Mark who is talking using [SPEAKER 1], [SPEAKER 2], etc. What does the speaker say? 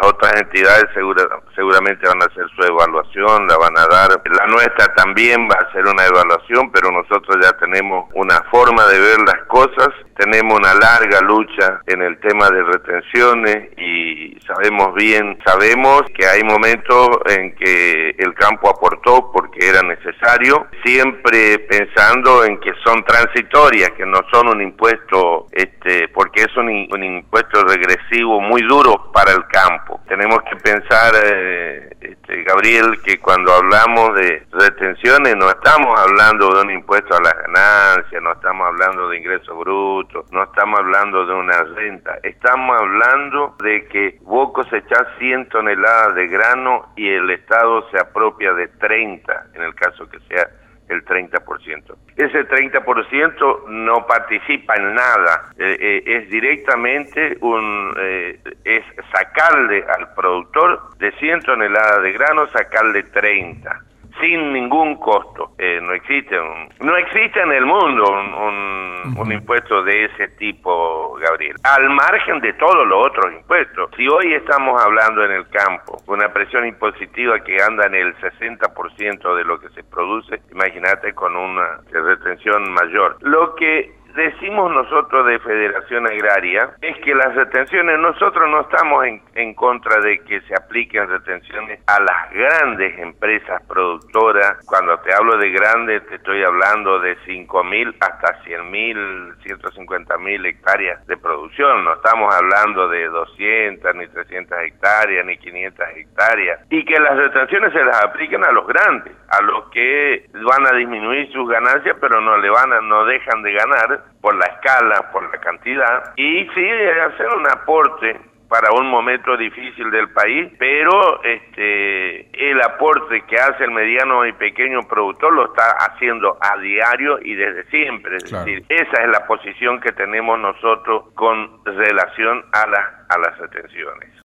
[SPEAKER 1] otras entidades seguramente van a hacer su evaluación, la van a dar. La nuestra también va a hacer una evaluación, pero nosotros ya tenemos una forma de ver las cosas. Tenemos una larga lucha en el tema de retenciones y sabemos que hay momentos en que el campo aportó porque era necesario, siempre pensando en que son transitorias, que no son un impuesto, porque es un impuesto regresivo muy duro para el campo. Tenemos que pensar, Gabriel, que cuando hablamos de retenciones no estamos hablando de un impuesto a las ganancias, no estamos hablando de ingresos brutos, no estamos hablando de una renta, estamos hablando de que vos cosechás 100 toneladas de grano y el Estado se apropia de 30, en el caso que sea el 30%. Ese 30% no participa en nada, es directamente es sacarle al productor de 100 toneladas de grano, sacarle 30. Sin ningún costo. No existe en el mundo un impuesto de ese tipo, Gabriel, al margen de todos los otros impuestos. Si hoy estamos hablando en el campo, una presión impositiva que anda en el 60% de lo que se produce, imagínate con una retención mayor. Lo que decimos nosotros de Federación Agraria es que las retenciones, nosotros no estamos en contra de que se apliquen retenciones a las grandes empresas productoras. Cuando te hablo de grandes, te estoy hablando de 5.000 hasta 100.000, 150.000 hectáreas de producción. No estamos hablando de 200, ni 300 hectáreas, ni 500 hectáreas. Y que las retenciones se las apliquen a los grandes, a los que van a disminuir sus ganancias, pero no dejan de ganar por la escala, por la cantidad, y sí hacer un aporte para un momento difícil del país, pero el aporte que hace el mediano y pequeño productor lo está haciendo a diario y desde siempre. Es decir, esa es la posición que tenemos nosotros con relación a las retenciones.